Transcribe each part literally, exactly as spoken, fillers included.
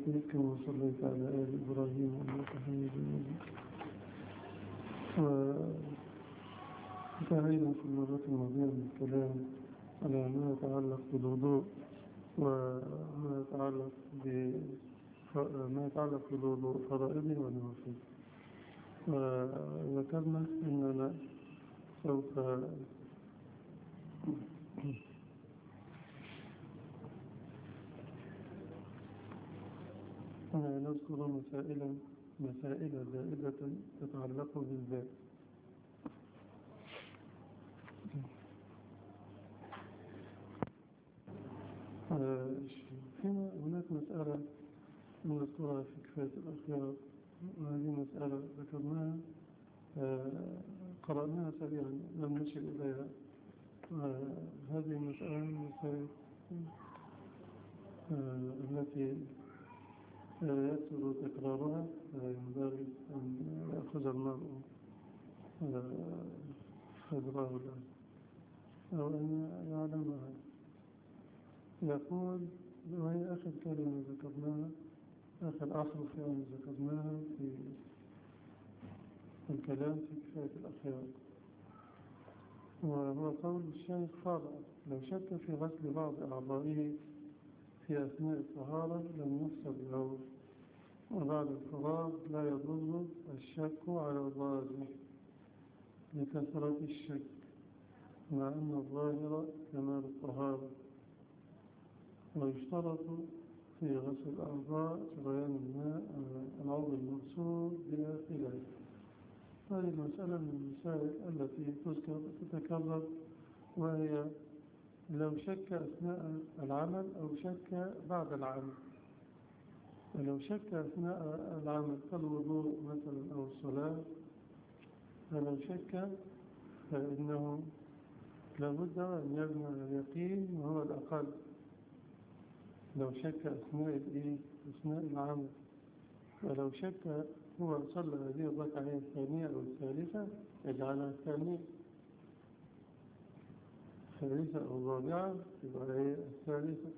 بارك كما صليت على آل إبراهيم إنك حميد مجيد. وانتهينا في المرة الماضية من الكلام على ما يتعلق بالوضوء وما يتعلق بما يتعلق بالوضوء فرائضه ونوافله. وذكرنا أننا سوف نذكر مسائل مسائل زائدة تتعلق بالذات. هناك مسألة نذكرها في كفاية الأخيار، وهذه مسألة ذكرناها قرأناها سريعا لم نشر إليها. هذه المسألة المسائل التي يكثر تكرارها ينبغي أن يأخذ المرء خبره له أو أن يعلمها. يقول وهي آخر كلمة ذكرناها، آخر أحرف يعني ذكرناها في الكلام في كفاية الأخيار، وهو قول الشيخ فاضل: لو شك في غسل بعض أعضائه في أثناء الطهارة لم يحسب له، وبعد الفراغ لا يضر الشك على الراجح لكثرة الشك، مع أن الظاهر كمال الطهارة. ويشترط في غسل الأعضاء جريان الماء العضو المغسول بداخله. هذه المسألة من المسائل التي تذكر تتكرر، وهي لو شك أثناء العمل أو شك بعد العمل. ولو شك أثناء العمل كالوضوء مثلا أو الصلاة، فلو شك فإنه لابد أن يبنى على اليقين وهو الأقل. لو شك أثناء أثناء العمل، ولو شك هو صلى هذه الركعة الثانية أو الثالثة يجعلها الثانية، الثالثة أو الرابعة تبقى هي الثالثة.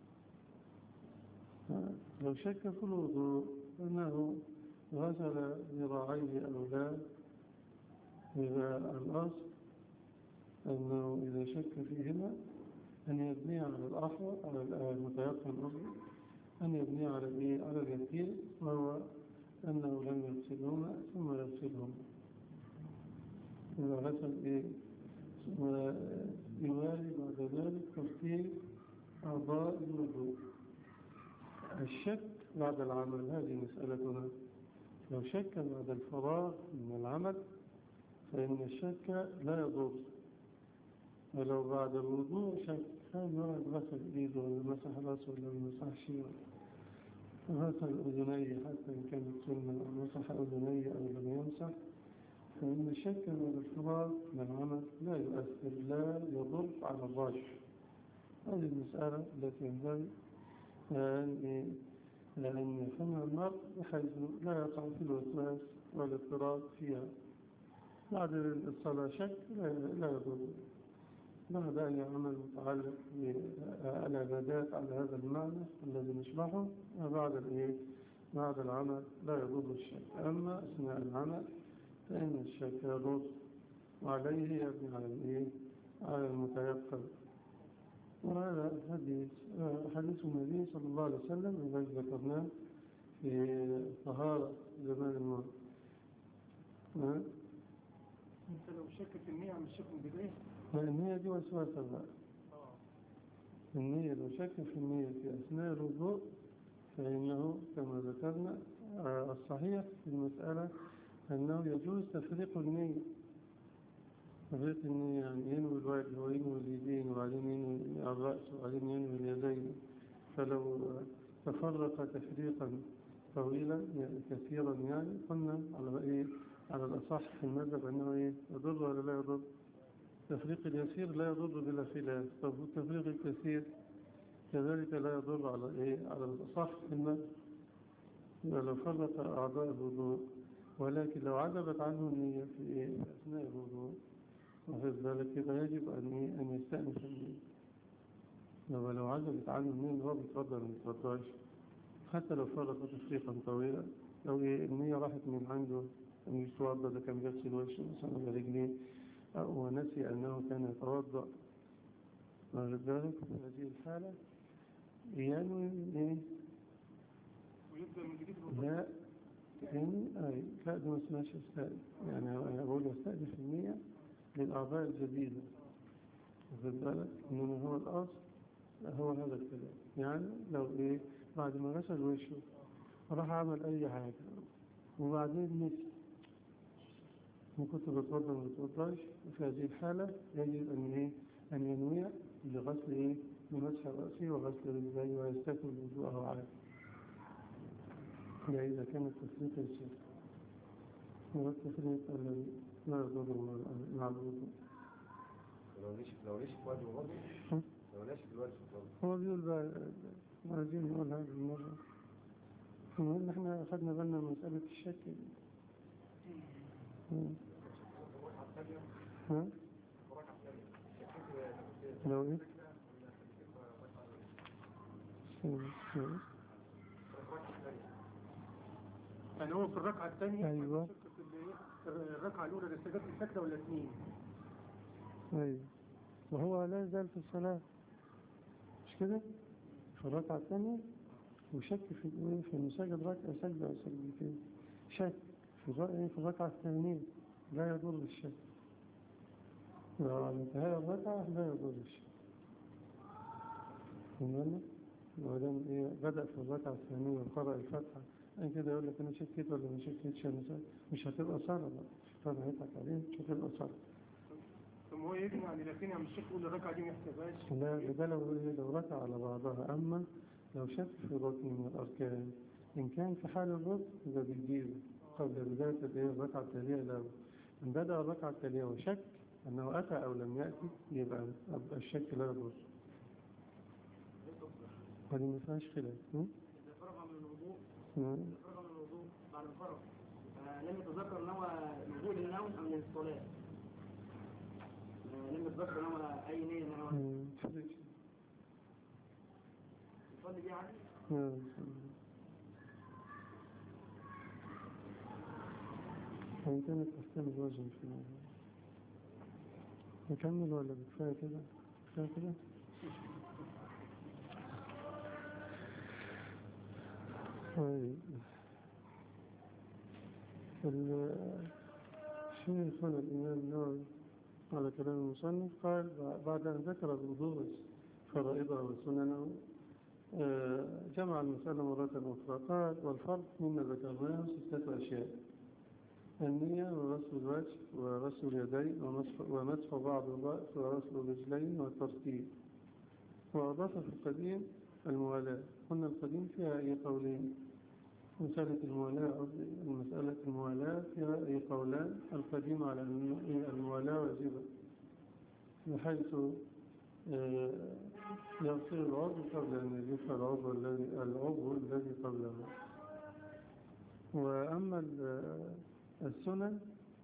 لو شك في الوضوء أنه غسل ذراعيه أو لا، إذا الأصل أنه إذا شك فيهما أن يبني على الأحوط على المتيقن أصلا أن يبني على على اليقين، وهو أنه لم يغسلهما ثم يغسلهما. إذا غسل إيه ويوالي بعد ذلك ترتيب أعضاء الوضوء. الشك بعد العمل هذه مسألتنا. لو شك بعد الفراغ من العمل فإن الشك لا يضر. ولو بعد الوضوء شك هل يرى غسل إيده ولا مسح رأسه ولا مسح شيء، غسل أذنيه حتى إن كانت سنة، أو مسح أذنيه أو لم يمسح، فإن الشك بعد الفراغ من العمل لا يؤثر لا يضر على الراجح. هذه المسألة التي ينبغي أن يفهمها المرء بحيث لا يقع في الوسواس والاضطراب فيها. بعد الصلاة شك لا يضر، بعد أن يعمل متعلق بالعبادات على هذا المعنى الذي نشرحه، وبعد بعد العمل لا يضر الشك. أما أثناء العمل فإن الشك يضر، وعليه يبني على على المتيقن. وهذا حديث حديث النبي صلى الله عليه وسلم الذي ذكرناه في طهارة زمان الموت. أنت لو شك في النية مش شك بداية؟ النية دي وسواسة بقى. النية لو شك في النية في أثناء الوضوء فإنه كما ذكرنا الصحيح في المسألة أنه يجوز تفريق النية. تفريق النية يعني ينوي الوجه وينوي اليدين وبعدين ينوي الرأس وبعدين ينوي اليدين. فلو تفرق تفريقا طويلا يعني كثيرا يعني قلنا على إيه على الأصح في المذهب أنه إيه يضر ولا لا يضر. تفريق اليسير لا يضر بلا خلاف، طب التفريق الكثير كذلك لا يضر على إيه على الأصح في المذهب لو فرق أعضاء الوضوء. ولكن لو عجبت عنه النية في إيه أثناء الوضوء وفي ذلك يجب أن أن يستأنف النية. لو لو عجبت عنه النية هو بيتفضل ما بيتفضلش حتى لو فرق تفريقا طويلا، لو إيه النية راحت من عنده أن يتوضأ، ده كان بيغسل وجهه مثلا ولا رجليه، ونسي أنه كان يتوضأ، واخد بالك؟ في هذه الحالة ينوي إيه؟ ويبدأ من جديد لا يعني أي لا، ده ما اسمهاش استأذن، يعني أنا بقول استأذن في النية للأعضاء الجديدة، واخد بالك؟ إنما هو الأصل هو هذا الكلام. يعني لو إيه بعد ما غسل وشه راح عمل أي حاجة وبعدين نسي إن كنت بتوضأ ما بتوضأش، في هذه الحالة يجب أن إيه أن ينوي لغسل إيه لمسح رأسه وغسل رجليه ويستكمل وضوءه عليه. ده إذا كان التفريق يسير، والتفريق الذي لا يضر مع الوضوء. لو نشف لو نشف وجهه برضه لو نشف الوجه برضه هو بيقول بقى عايزين نقول هذه المرة، المهم احنا أخذنا بالنا من مسألة الشك دي. ها؟ لو ايه؟ يعني هو في الركعة الثانية أيوة. في الركعة الأولى ده سجدت السجدة ولا اثنين؟ أيوة، وهو لا يزال في الصلاة مش كده؟ في الركعة الثانية وشك في الايه في المساجد ركعة سجدة أو سجدتين، شك في الركعة في الركعة الثانية لا يضر الشك، وعلى انتهاء الركعة لا يضر الشك. فهمنا؟ ودام إيه بدأ في الركعة الثانية وقرأ الفاتحة أي كده يقول لك أنا شكيت ولا ما شكيتش، مش هتبقى صلاة بقى، طبعا هيضحك عليه مش هتبقى صلاة. ثم هو يجمع عن الاثنين عم الشيخ يقول الركعة دي ما يحسبهاش. لا ده لو لو ركع على بعضها، أما لو شك في ركن من الأركان إن كان في حال الركن ده بيجيبه قبل بداية الركعة التالية. لو إن بدأ الركعة التالية وشك أنه أتى أو لم يأتي يبقى الشك لا يضر. هذه ما فيهاش خلاف. إذا فرغ من الوضوء إذا فرغ من الوضوء بعد الفرغ لم يتذكر نوى الوضوء للنوم أم للصلاة، لم يتذكر نوى أي نية نوى يصلي بيه عادي؟ وإن كانت تستمر وجه في الموضوع نكمل ولا بكفاية كده؟ كفاية كده؟ طيب الشيخ هنا الإمام النووي على كلام المصنف قال بعد أن ذكر الوضوء فرائضه وسننه جمع المسألة مرة أخرى قال والفرق مما ذكرناه ستة أشياء: النية وغسل الوجه وغسل اليدين ومسح بعض الرأس وغسل الرجلين والترتيب. وأضاف في القديم الموالاة. قلنا القديم فيها أي قولين، مسألة الموالاة المسألة الموالاة فيها أي قولان. القديم على أن الموالاة واجبة بحيث يغسل العضو قبل أن يجف العضو الذي العضو الذي قبله. وأما السنن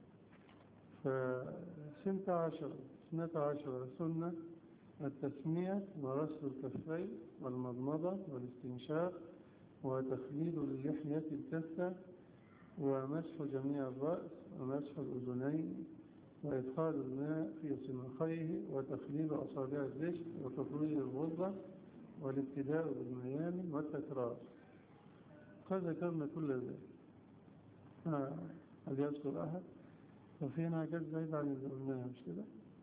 فسنة عشر سنة عشر سنة: التسمية وغسل الكفين والمضمضة والاستنشاق وتخليل اللحية الكثة ومسح جميع الرأس ومسح الأذنين وإدخال الماء في صنخيه وتخليل أصابع الرجل وتطويل الغرة والابتداء بالميامن والتكرار. قد ذكرنا كل ذلك. آه. هل يذكر أحد؟ وفينا حاجات زايدة عن اللي قلناها مش كده؟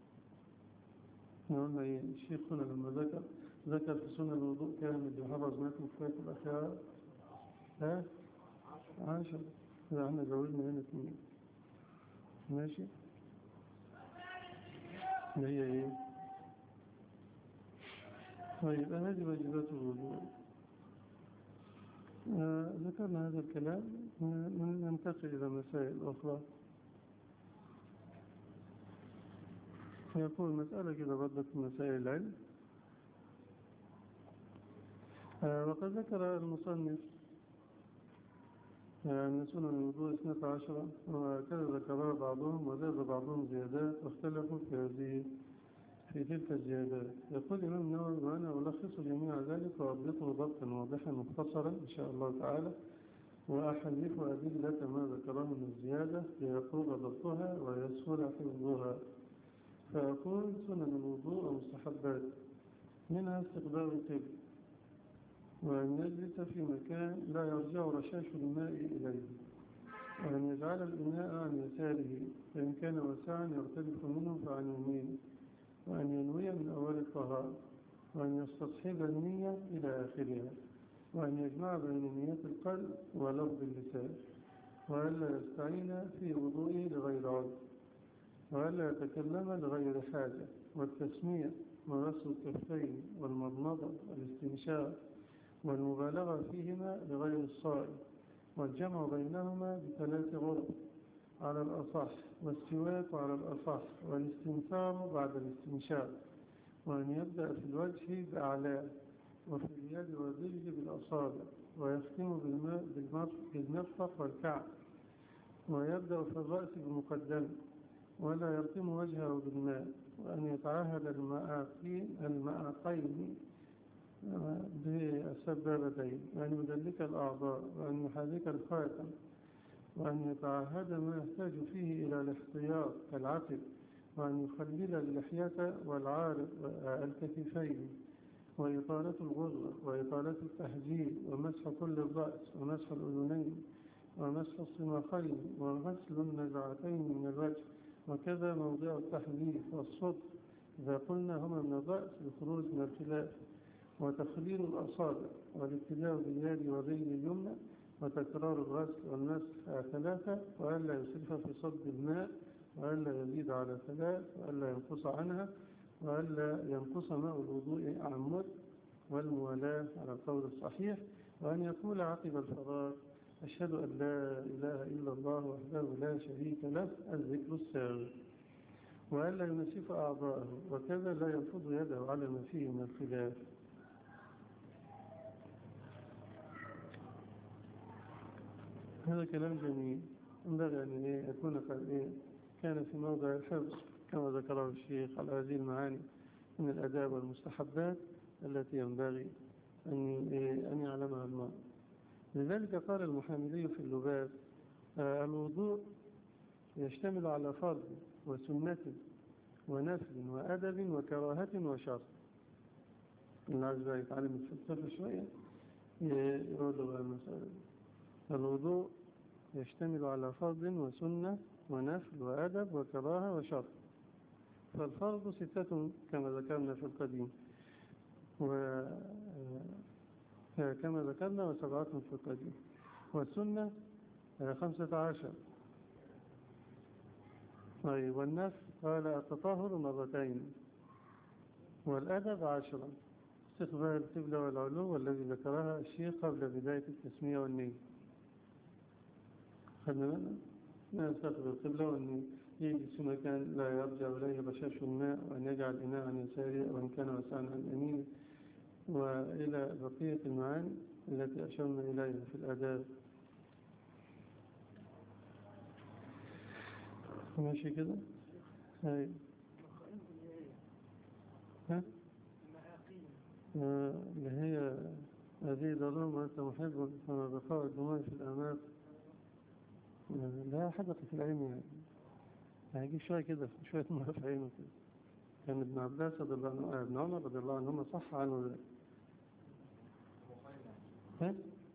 قلنا إيه؟ الشيخ هنا لما ذكر ذكر في سنة الوضوء كامل بحفظ ماتن كفاية الأخيار ها؟ عشر. إذا احنا زودنا هنا اثنين ماشي؟ اللي هي إيه؟ طيب هذه واجبات الوضوء. آه ذكرنا هذا الكلام، ننتقل إلى مسائل أخرى. يقول مسألة كده بدأت من مسائل العلم. آه وقد ذكر المصنف أن سنن الوضوء اثنتا عشرة وكذا ذكرها بعضهم وزاد بعضهم زيادات واختلفوا في هذه في تلك الزيادات. يقول الإمام النووي: وأنا ألخص جميع ذلك وأضبطه ضبطا واضحا مختصرا إن شاء الله تعالى، وأحذف أدلة ما ذكره من الزيادة ليقوم ضبطها ويسهل حفظها. فأقول: سنن الوضوء ومستحبات، منها استقبال القبلة، وأن يجلس في مكان لا يرجع رشاش الماء إليه، وأن يجعل الإناء عن يساره، فإن كان واسعا يرتدف منه فعن يمينه، وأن ينوي من أول الطهارة، وأن يستصحب النية إلى آخرها، وأن يجمع بين نية القلب ولفظ اللسان، وألا يستعين في وضوئه لغير عذر، وألا يتكلم لغير حاجة، والتسمية وغسل الكفين والمضمضة والاستنشاق والمبالغة فيهما لغير الصائم، والجمع بينهما بثلاث غرف على الأصح، والسواك على الأصح، والاستنثار بعد الاستنشاق، وأن يبدأ في الوجه بأعلاه، وفي اليد والرجل بالأصابع، ويختم بالمرفق والكعب، ويبدأ في الرأس بمقدمه، ولا يرتم وجهه بالماء، وأن يتعهد المعاقين المعاقين بالسبابتين، وأن يدلك الأعضاء، وأن يحرك الخاتم، وأن يتعهد ما يحتاج فيه إلى الاحتياط كالعقل، وأن يخلل اللحية والعارض الكتفين، وإطالة الغرة، وإطالة التحجيل، ومسح كل الرأس، ومسح الأذنين، ومسح الصماخين، وغسل النزعتين من الوجه، وكذا موضع التحديث والصدر إذا قلنا هما من الرأس لخروج من الخلاف، وتخليل الأصابع، والابتداء باليد والرجل اليمنى، وتكرار الغسل والمسح ثلاثة، وألا يسرف في صب الماء، وألا يزيد على ثلاث، وألا ينقص عنها، وألا ينقص ماء الوضوء عن مد، والموالاة على القول الصحيح، وأن يقول عقب الفراغ: أشهد أن لا إله إلا الله وحده لا شريك له، الذكر السابق، وألا ينسف أعضاءه، وكذا لا ينفض يده على ما فيه من الخلاف. هذا كلام جميل، ينبغي أن يكون قد إيه كان في موضع الحفظ كما ذكره الشيخ على هذه المعاني من الأداب والمستحبات التي ينبغي أن يعلمها المرء. لذلك قال المحاملي في اللباس: الوضوء يشتمل على فرض وسنة ونفل وأدب وكراهة وشرط. اللي عايز بقى يتعلم الفلسفة شوية يقول له بقى المسألة. الوضوء يشتمل على فرض وسنة ونفل وأدب وكراهة وشرط. فالفرض ستة كما ذكرنا في القديم، وكما ذكرنا وسبعة في القديم، والسنة خمسة عشر. طيب، والنفل قال التطهر مرتين، والأدب عشرا: استقبال القبلة والعلو، والذي ذكرها الشيخ قبل بداية التسمية والنية. خدنا منه ما يستقبل القبلة والنية، يجلس مكان لا يرجع إليه رشاش الماء، وأن يجعل إناء عن يساره وإن كان واسعا عن يمينه، وإلى بقية المعاني التي أشرنا إليها في الآداب. ماشي كده؟ هاي ها؟ اللي هي هذه ضرورة وأنت محب فما بقاء الدماء في الأماكن لا حدث في العلم، يعني هيجي شوية كده شوية مرة في عينه كده. كان ابن عباس رضي الله عنه ابن عمر رضي الله عنهما صح عنه ذلك. ها؟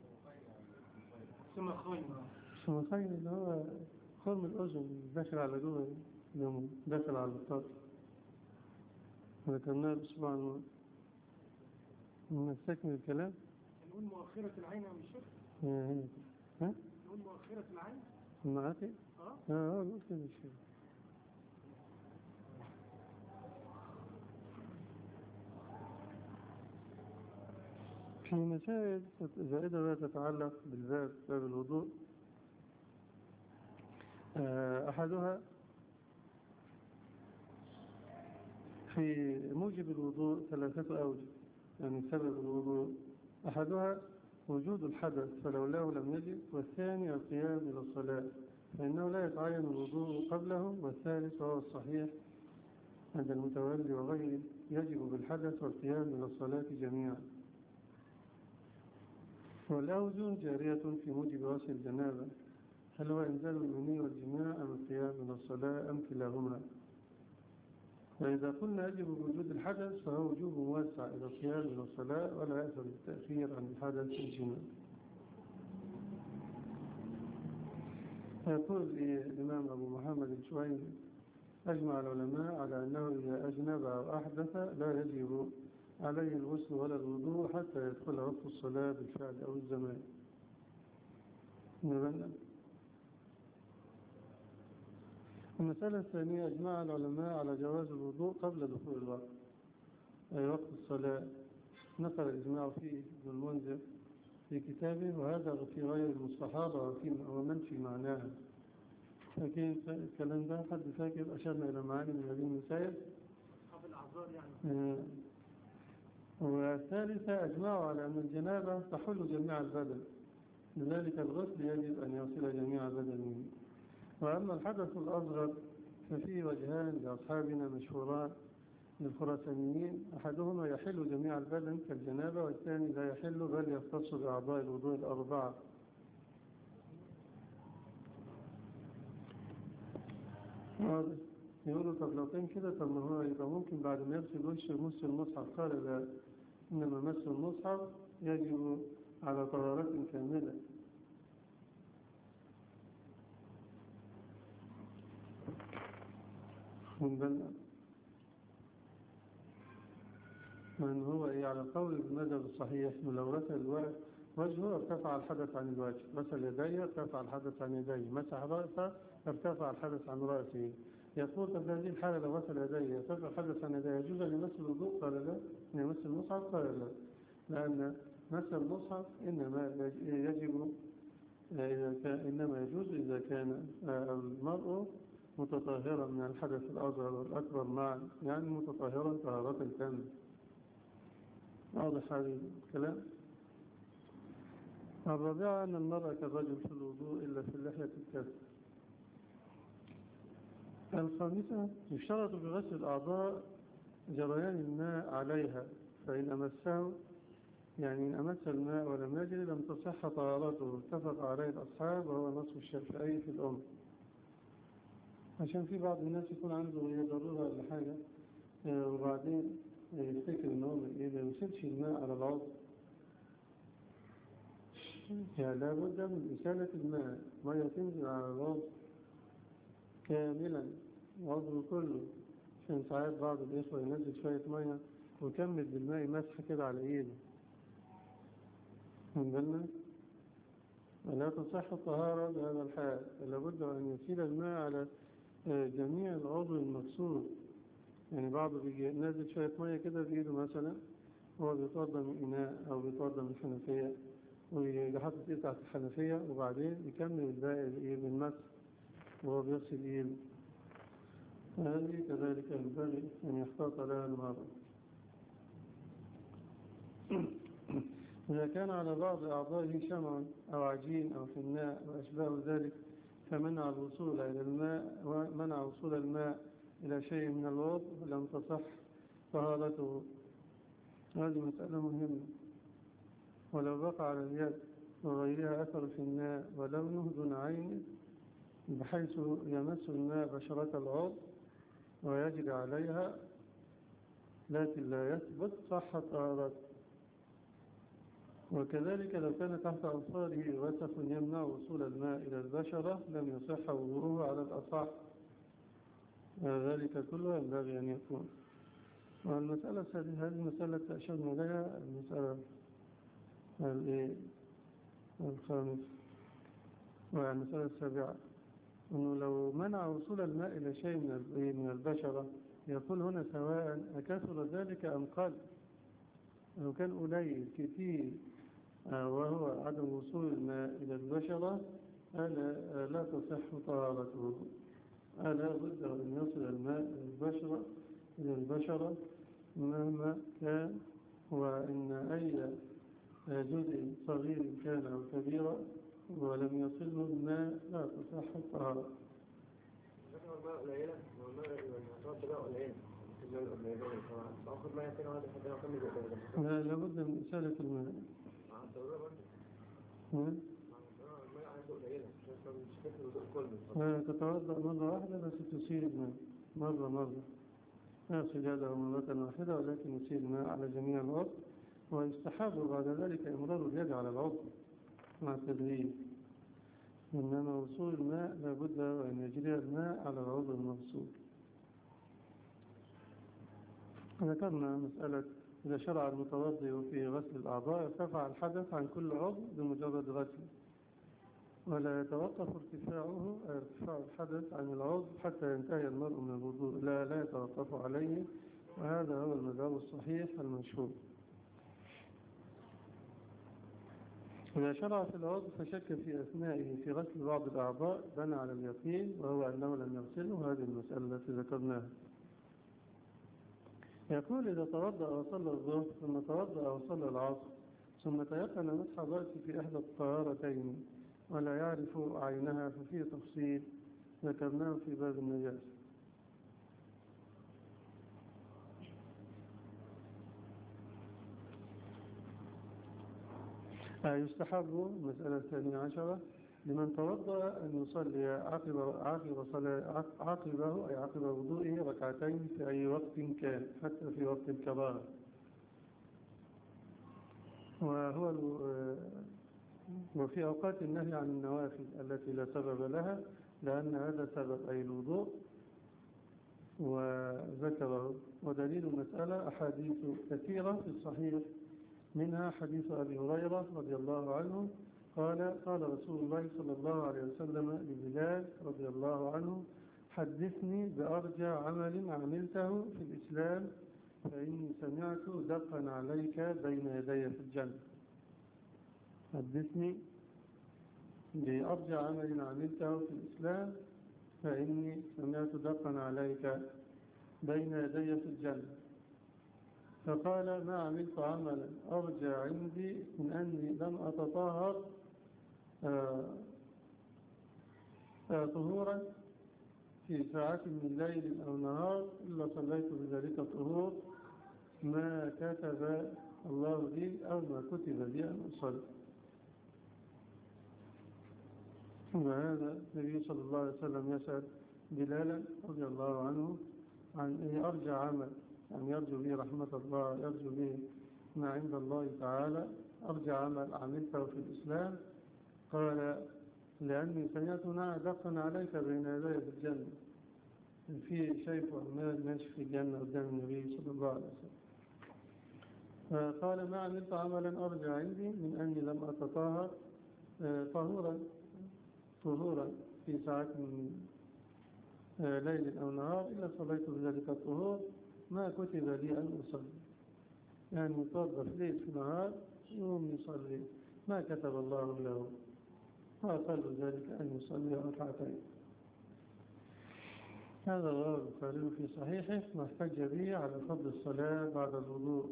ثم خير ثم خير اللي هو خرم الأذن داخل على جوه يوم داخل على الطاق. ذكرناه الأسبوع الماضي. نستكمل الكلام. نقول مؤخرة العين يا الشيخ. ها ها؟ نقول مؤخرة العين. معاك؟ اه اه قلت كده الشيخ. في مسائل زائدة لا تتعلق بالباب باب الوضوء. أحدها في موجب الوضوء ثلاثة أوجه، يعني سبب الوضوء. أحدها وجود الحدث فلولاه لم يجب، والثاني القيام إلى الصلاة فإنه لا يتعين الوضوء قبله، والثالث وهو الصحيح عند المتولي وغيره يجب بالحدث والقيام إلى الصلاة جميعا. والأوزن جارية في موجب غسل الجنابة، هل هو إنزال المني والجماع أم القيام إلى الصلاة أم كلاهما؟ وإذا قلنا يجب وجود الحدث فهو وجوب موسع إلى القيام إلى الصلاة ولا يأثر بالتأخير عن الحدث الجماع. يقول الإمام أبو محمد الشويني أجمع العلماء على أنه إذا أجنب أو أحدث لا يجب عليه الغسل ولا الوضوء حتى يدخل وقت الصلاة بالفعل أو الزمان. المسألة الثانية أجمع العلماء على جواز الوضوء قبل دخول الوقت أي وقت الصلاة، نقل الإجماع فيه ابن المنذر في كتابه، وهذا في غير المستحاضة ومن في معناها. لكن الكلام ده حد فاكر أشرنا إلى معاني من هذه المسائل؟ أصحاب الأعذار يعني. والثالثة أجمعوا على أن الجنابة تحل جميع البدن، لذلك الغسل يجب أن يصل جميع البدن منه. وأما الحدث الأصغر ففيه وجهان لأصحابنا مشهوران للخراسانيين، أحدهما يحل جميع البدن كالجنابة، والثاني لا يحل بل يختص بأعضاء الوضوء الأربعة. يقولوا طب لو كان كده طب ما هو يبقى ممكن بعد ما يغسل وشه يمس المصحف، قال لا، إنما مس المصحف يجب على طهارة كاملة. من هو إيه على قول المذهب الصحيح لو غسل وجهه ارتفع الحدث عن الوجه، غسل يديه ارتفع الحدث عن يديه، مسح رأسه ارتفع الحدث عن رأسه. يقول طب هذه الحالة لو غسل يديه يرتفع الحدث عن يديه يجوز أن يمس الوضوء؟ قال لا. أن يمس المصحف؟ قال لا، لأن مس المصحف إنما يجب إذا كان إنما يجوز إذا كان المرء متطهرا من الحدث الأصغر والأكبر معا، يعني متطهرا طهارة كاملة. واضح هذا الكلام؟ الرابعة أن المرأة كالرجل في الوضوء إلا في اللحية الكف. الخامسة يشترط بغسل الأعضاء جريان الماء عليها، فإن أمسه يعني إن أمس الماء ولم يجري لم تصح طهارته، اتفق عليه الأصحاب وهو نصف الشافعي في الأم. عشان في بعض الناس يكون عنده ضرورة ولا حاجة وبعدين يفتكر إنه ما يمسكش الماء على العضو، يعني لابد من إسالة الماء، مية تنزل على العضو كاملا العضو كله. عشان ساعات بعض الإخوة ينزل شوية مية ويكمل بالماء مسح كده على إيده، من بالنا لا تصح الطهارة بهذا الحال، لابد أن يسيل الماء على جميع العضو المقصود. يعني بعض بيجي نازل شوية مية كده بإيده مثلا، هو بيتوضى من إناء أو بيتوضى من حنفية ويحط إيده تحت الحنفية وبعدين يكمل الباقي من مسح وهو بيغسل إيده. هذه كذلك ينبغي أن يحتاط لها المرء. إذا كان على بعض أعضائه شمع أو عجين أو حناء وأشباه ذلك فمنع الوصول إلى الماء ومنع وصول الماء إلى شيء من الوضوء لم تصح طهارته. هذه مسألة مهمة. ولو بقى على اليد وغيرها أثر في الماء ولونه دون عين بحيث يمس الماء بشرة العضو ويجري عليها لكن لا يثبت صحة طهارته. وكذلك لو كان تحت أظفاره وسخ يمنع وصول الماء إلى البشرة لم يصح وضوءه على الأصح. ذلك كله ينبغي أن يكون. والمسألة الثالثة هذه المسألة أشرنا لها، المسألة الخامس والمسألة السابعة أنه لو منع وصول الماء إلى شيء من البشرة يقول هنا سواء أكثر ذلك أم قل. لو كان قليل كثير وهو عدم وصول الماء إلى البشرة ألا لا تصح طهارته، ألا بد أن يصل الماء إلى البشرة إلى البشرة مهما كان، وإن أي جزء صغير كان أو كبير ولم يصله الماء لا تصح الطهارة. الماء قليلة والماء قليلة باخد معايا تاني واحد لحد ما اكمل بقى. لا لابد من إسالة الماء. مع الضرورة برضه. نعم. مع الضرورة المية عايزة قليلة عشان مش فاكر الوضوء كله. لا تتوضأ مرة واحدة بس تسيل الماء مرة مرة. يغسل يده مرة واحدة ولكن يسيل الماء على جميع العضو، ويستحب بعد ذلك إمرار اليد على العضو مع التدريب. إنما وصول الماء لابد أن يجري الماء على العضو المغسول. ذكرنا مسألة إذا شرع المتوضئ في غسل الأعضاء ارتفع الحدث عن كل عضو بمجرد غسله، ولا يتوقف ارتفاعه ارتفاع الحدث عن العضو حتى ينتهي المرء من الوضوء، لا لا يتوقف عليه، وهذا هو المذهب الصحيح المشهور. إذا شرع في العضو فشك في أثنائه في غسل بعض الأعضاء بنى على اليقين وهو أنه لم يغسله، هذه المسألة التي ذكرناها. يقول إذا توضأ وصلى الظهر ثم توضأ وصلى العصر ثم تيقن مسح الرأس في إحدى الطهارتين ولا يعرف عينها ففيه تفصيل ذكرناه في باب النجاسة. يستحب المسألة الثانية عشرة لمن توضأ أن يصلي عقب عقب صلاة عقبه أي عقب وضوئه ركعتين في أي وقت كان حتى في وقت الكراهة، وهو وفي أوقات النهي عن النوافل التي لا سبب لها لأن هذا سبب أي الوضوء وذكره. ودليل المسألة أحاديث كثيرة في الصحيح، منها حديث أبي هريرة رضي الله عنه قال قال رسول الله صلى الله عليه وسلم لبلال رضي الله عنه حدثني بأرجى عمل عملته في الإسلام فإني سمعت دقا عليك بين يدي في الجنة. حدثني بأرجى عمل عملته في الإسلام فإني سمعت دقا عليك بين يدي في الجنة. فقال ما عملت عملا أرجى عندي من أني لم أتطهر آه آه طهورا في ساعة من ليل أو نهار إلا صليت بذلك الطهور ما كتب الله لي أو ما كتب لي أن أصلي. وهذا النبي صلى الله عليه وسلم يسأل بلالا رضي الله عنه عن أرجى عمل، يعني يرجو به رحمة الله، يرجو به ما عند الله تعالى، أرجى عمل عملته في الإسلام. قال لأني سمعت دقا عليك بين يدي في الجنة، في شيء وعمال ماشي في الجنة قدام النبي صلى الله عليه وسلم. قال ما عملت عملا أرجى عندي من أني لم أتطهر طهورا طهورا في ساعة من ليل أو نهار إلا صليت بذلك الطهور ما كتب لي أن أصلي، يعني يتوضأ في ليل في نهار يوم يصلي ما كتب الله له، وأقل ذلك أن يصلي ركعتين. هذا رواه البخاري في صحيحه واحتج به على فضل الصلاة بعد الوضوء،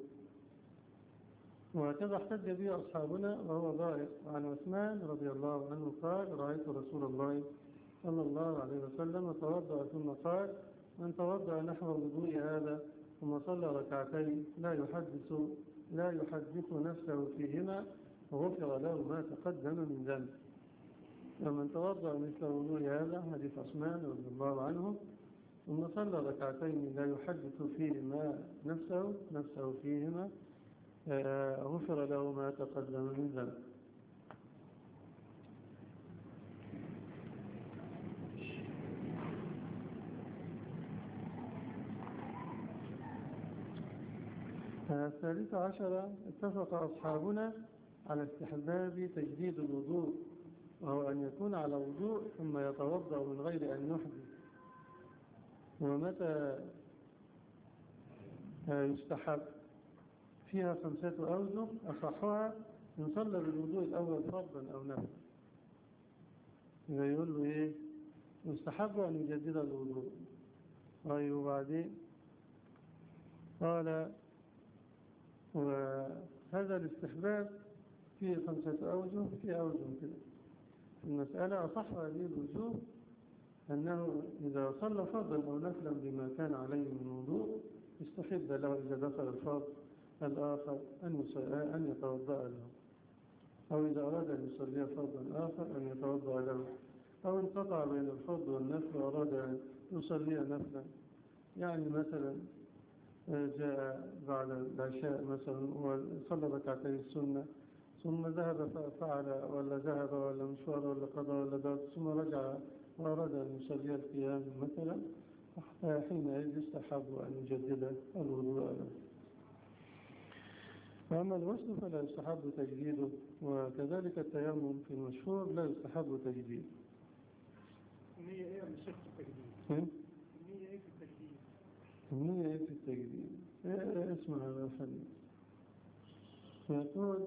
وكذا احتج به أصحابنا وهو ضائق عن عثمان رضي الله عنه قال رأيت رسول الله صلى الله عليه وسلم توضأ ثم قال من توضأ نحو الوضوء هذا ثم صلى ركعتين لا يحدث لا يحدث نفسه فيهما غفر له ما تقدم من ذنبه. ومن توضأ مثل وضوء هذا حديث عثمان رضي الله عنه ثم صلى ركعتين لا يحدث فيهما نفسه نفسه فيهما غفر له ما تقدم من ذنبه. الثالثة عشرة اتفق أصحابنا على استحباب تجديد الوضوء، وهو أن يكون على وضوء ثم يتوضأ من غير أن يحدث. ومتى يستحب فيها خمسة أوجه أصحها إن صلى بالوضوء الأول فرضا أو نفلا. إذا يقول له إيه يستحب أن يجدد الوضوء. طيب وبعدين قال وهذا الاستحباب فيه خمسة أوجه فيه أوجه كده. المسألة أصح هذه الوجوه أنه إذا صلى فرضا أو نفلا بما كان عليه من وضوء استحب له إذا دخل الفرض الآخر أن يتوضأ له، أو إذا أراد أن يصلي فرضا آخر أن يتوضأ له، أو انقطع بين الفرض والنفل وأراد أن يصلي نفلا. يعني مثلا جاء بعد العشاء مثلا وصلى ركعتي السنة ثم ذهب ففعل ولا ذهب ولا مشوار ولا قضى ولا درس ثم رجع وأراد أن يصلي القيام مثلا، حينئذ يستحب أن يجدد الوضوء له. وأما الغسل فلا يستحب تجديده، وكذلك التيمم في المشهور لا يستحب تجديده. النية ايه من الشيخ في التجديد؟ النية ايه في التجديد؟ النية ايه في التجديد؟ إيه اسمها يا فندم؟ يقول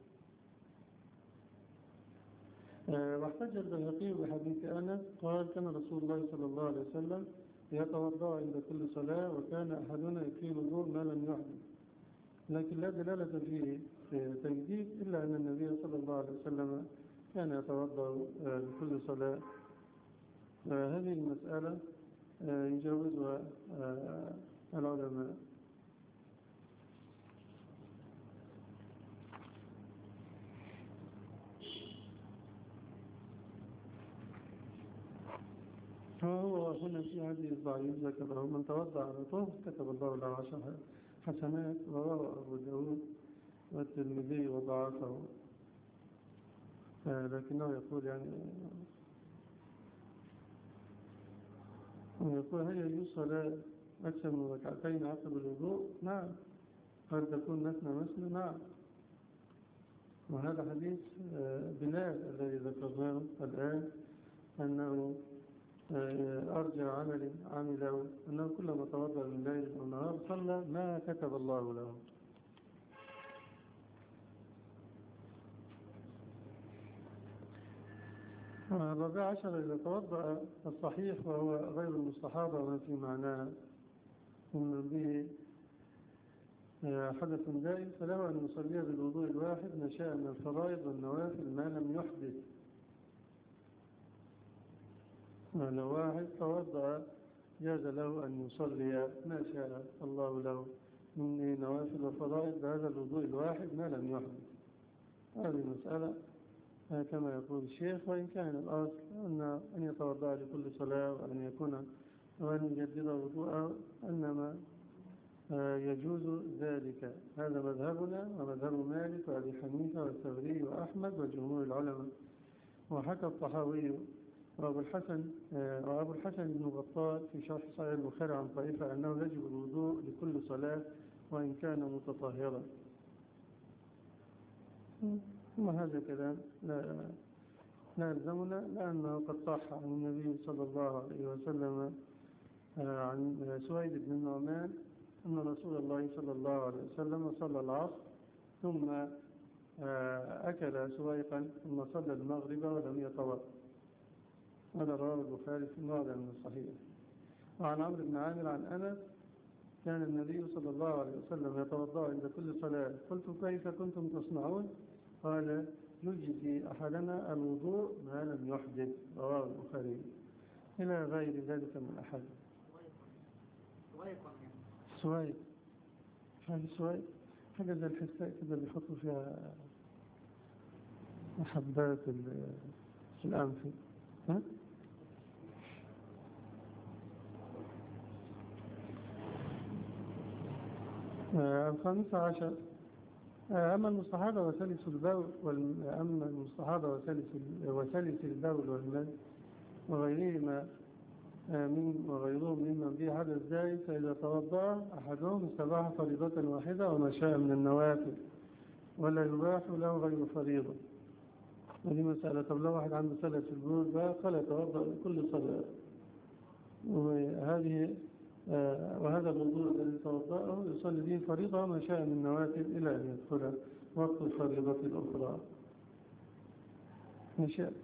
آه واحتج البيهقي بحديث أنس قال كان رسول الله صلى الله عليه وسلم يتوضأ عند كل صلاة وكان أحدنا يكفيه الوضوء ما لم يحدث، لكن لا دلالة فيه في تجديد إلا أن النبي صلى الله عليه وسلم كان يتوضأ لكل صلاة. هذه المسألة يجوزها العلماء. وهو هنا في حديث ضعيف ذكره من توضأ على طهر كتب الله له عشر حسنات، رواه أبو داود والترمذي وضعفه، لكنه يقول يعني يقول هل يجوز صلاة أكثر من ركعتين عقب الوضوء؟ نعم. هل تكون مثنى مثنى؟ نعم. وهذا حديث بلال الذي ذكرناه الآن أنه أرجع عمل عمله أنه كلما توضأ من ليل أو نهار صلى ما كتب الله له. الرابع عشر إذا توضأ الصحيح وهو غير المستحاضة وما في معناه من به حدث دائم فله أن يصلي بالوضوء الواحد ما شاء من الفرائض والنوافل ما لم يحدث. لو واحد توضأ جاز له أن يصلي ما شاء الله له من نوافل وفرائض بهذا الوضوء الواحد ما لم يحدث. هذه مسألة كما يقول الشيخ، وإن كان الأصل أن أن يتوضأ لكل صلاة وأن يكون وأن يجدد وضوءه إنما يجوز ذلك. هذا مذهبنا ومذهب مالك وأبي حنيفة والثوري وأحمد وجمهور العلماء. وحكى الطحاوي وأبو الحسن وأبو الحسن بن بطال في شرح صحيح البخاري عن طائفة أنه يجب الوضوء لكل صلاة وإن كان متطهرا. وهذا كلام لا لا يلزمنا، لأنه قد صح عن النبي صلى الله عليه وسلم عن سويد بن النعمان أن رسول الله صلى الله عليه وسلم صلى العصر ثم أكل سويقا ثم صلى المغرب ولم يتوضأ. هذا رواه البخاري في موضع من الصحيح. وعن عمرو بن عامر عن أنس كان النبي صلى الله عليه وسلم يتوضأ عند كل صلاة. قلت كيف كنتم تصنعون؟ قال يجزي أحدنا الوضوء ما لم يحدث، رواه البخاري، إلى غير ذلك من أحد. سويق هذه سويق حاجة زي الحساء كده اللي يحطوا فيها حبات الأنف. ها؟ الخامسة عشر أما المستحاضة وسلس البول أما المستحاضة وسلس البول والمد وغيرهما من وغيرهم ممن به حدث زائد فإذا توضأ أحدهم استباح فريضة واحدة وما شاء من النوافل ولا يباح له غير فريضة. هذه مسألة. طب لو واحد عنده سلس البول بقى فلا يتوضأ كل صلاة، وهذه وهذا الوضوء الذي توضأه يصلي به فريضة وما شاء من النوافل إلى أن يدخل وقت الفريضة الأخرى ما شاء.